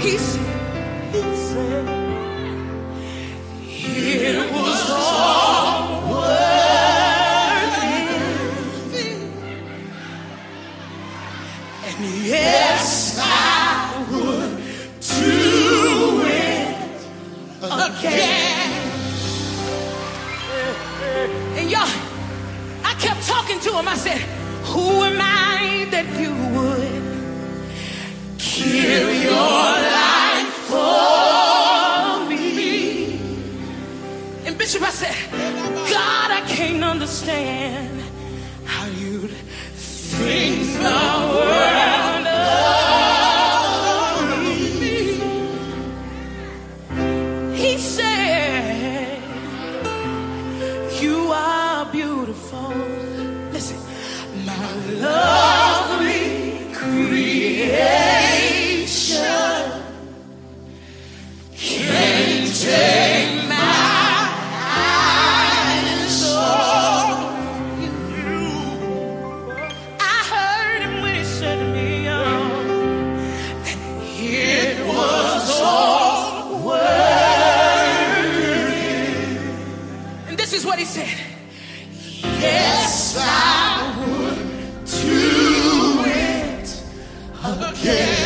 He said, it was all worth it. And yes, I would do it again. And y'all, I kept talking to him. I said, who am I that you would give your life for me? And Bishop, I said, God, I can't understand how you'd think the world of me. He said, you are beautiful. Listen, my lovely creation. Can't take my eyes off you. I heard him when he said to me, that it was all worth it. And this is what he said. Yes, I would do it again.